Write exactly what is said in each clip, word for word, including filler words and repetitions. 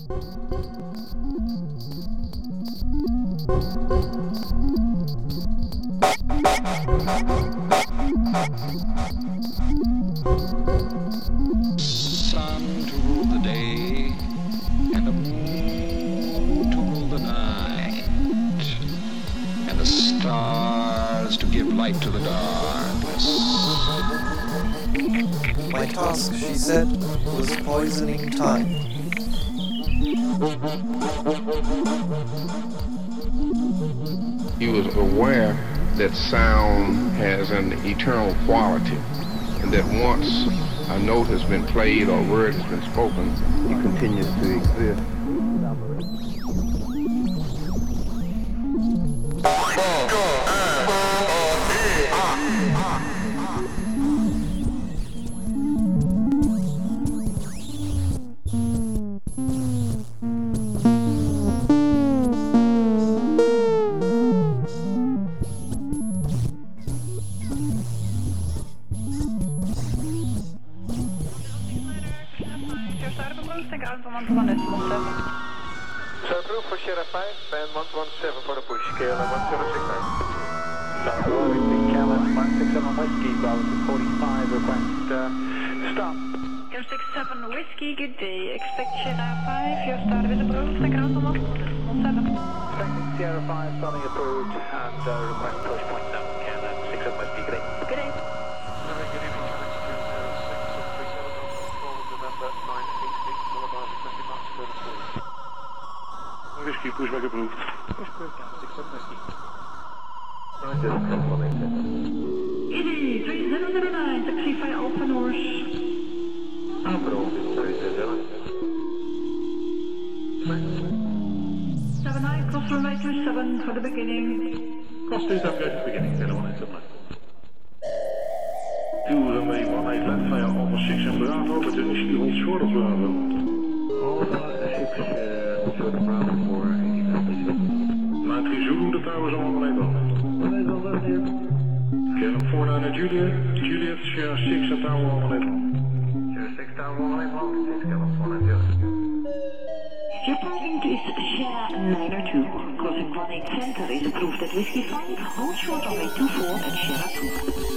Sun to rule the day, and the moon to rule the night, and the stars to give light to the darkness. My task, she said, was poisoning time. He was aware that sound has an eternal quality, and that once a note has been played or a word has been spoken, it continues to exist. So approved for Sierra five and one one seven for the push. K L M one seven six nine. South Road, K L M one six seven Whiskey, bound to forty-five, request uh, stop. K L M six seven Whiskey, good day. Expect Sierra five, you're started with approved, and ground on one seven. Expecting Sierra five, starting approved, and uh, request push point down. K L M six seven Whiskey, good day. Good day. Whiskey, pushback approved. Pushback down, six seven Whiskey. Easy, three zero zero nine, taxi five Alpha North. Alpha three zero zero. seven nine, cross runway two seven for the beginning. Cross two seven, go to the beginning, zero one eight seven nine. two runway one eight, left fire Alpha six and Bravo, but then is hold short of Bravo. Alpha six, uh, short of Bravo for eighty please. nine three Zulu, the tower is on one eight one. one eight one left here. K L M four nine Juliet, Juliet, Sierra six and tower one eight one. Sierra six, tower one eight one, six K L M four nine Juliet. Your parking is Sierra nine oh two. Crossing one eight center is approved at Whiskey five. Hold short runway two four at Sierra two.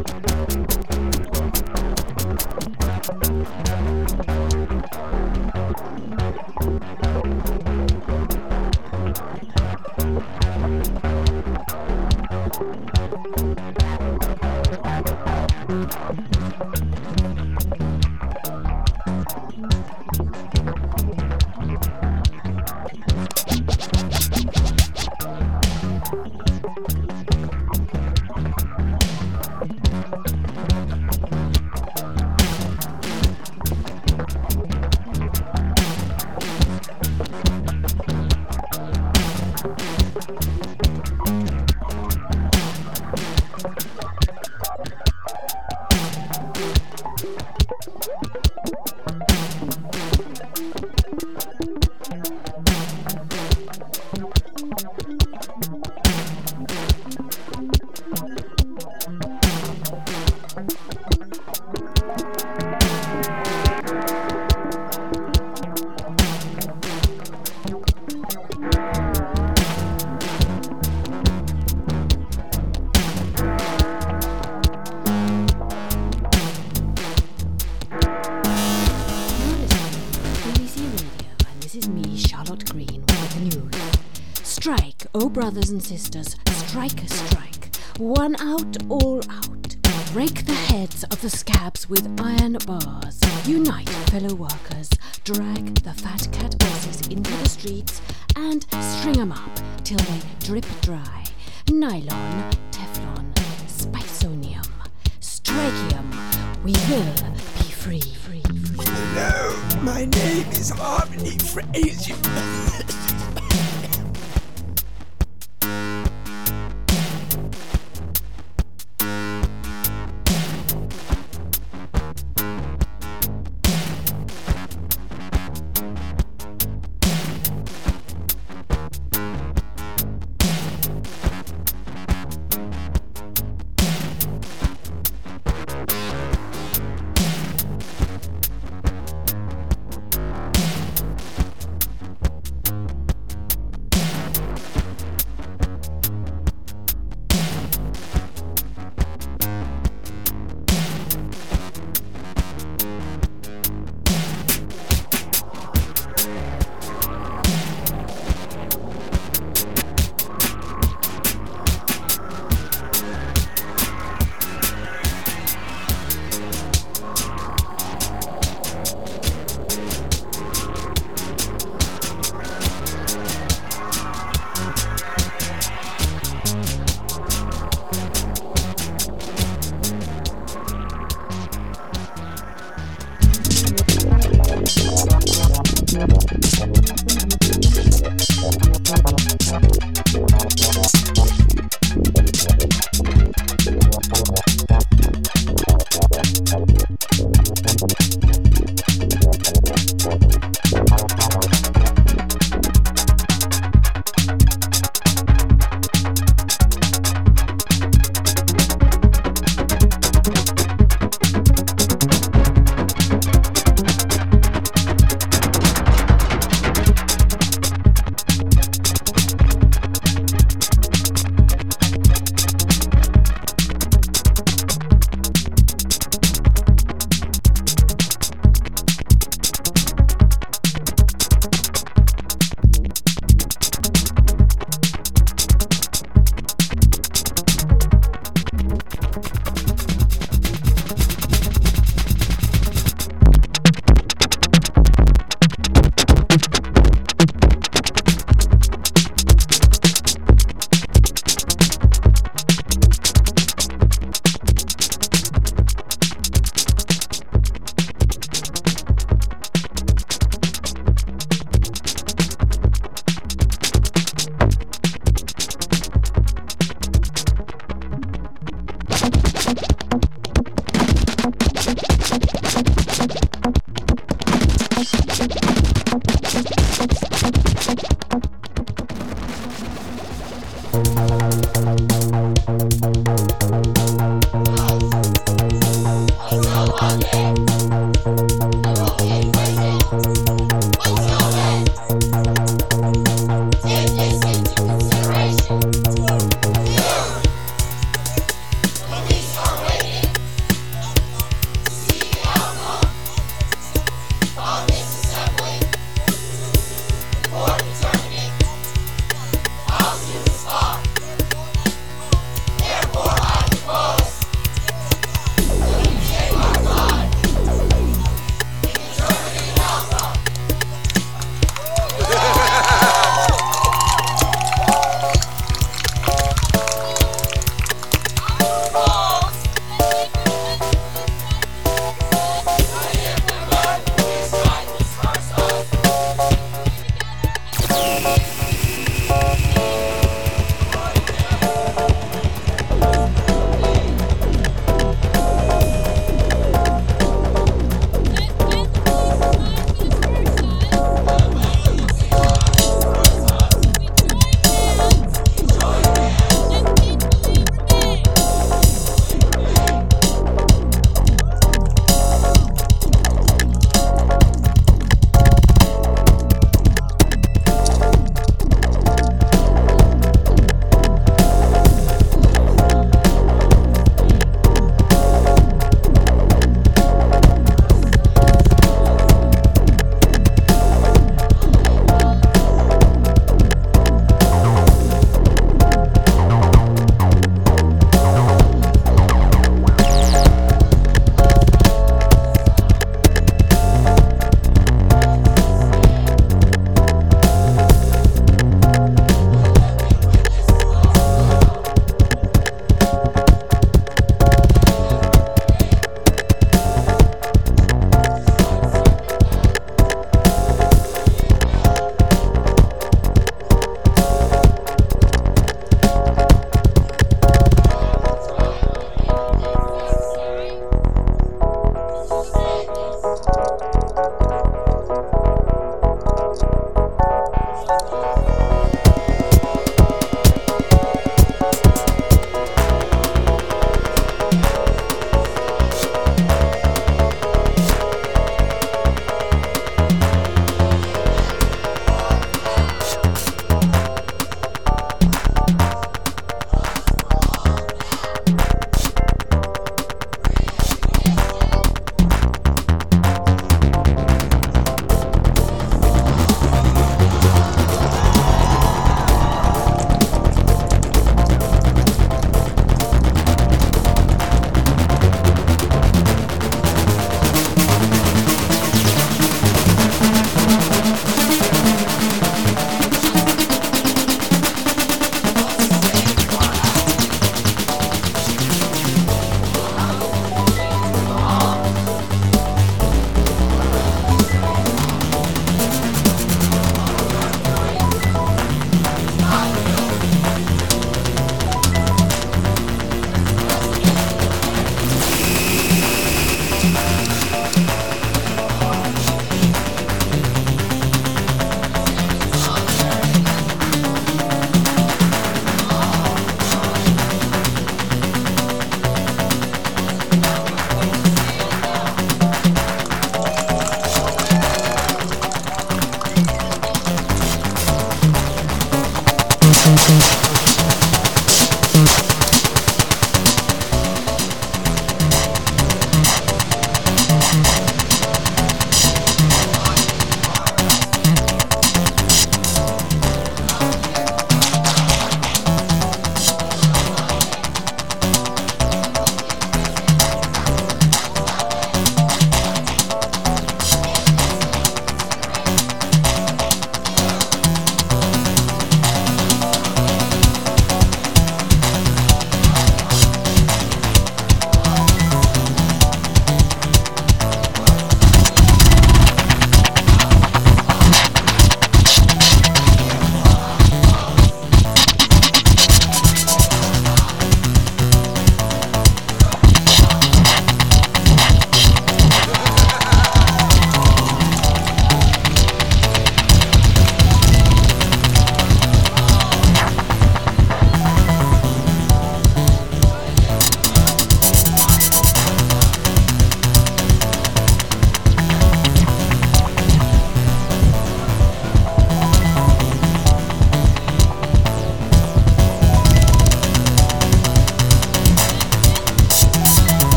Oh, brothers and sisters, strike a strike. One out, all out. Break the heads of the scabs with iron bars. Unite, fellow workers. Drag the fat cat bosses into the streets and string 'em up till they drip dry. Nylon, Teflon, Spiconium, Strikium. We will be free. free, free. Hello, my name is Harmony Fraser. Okay.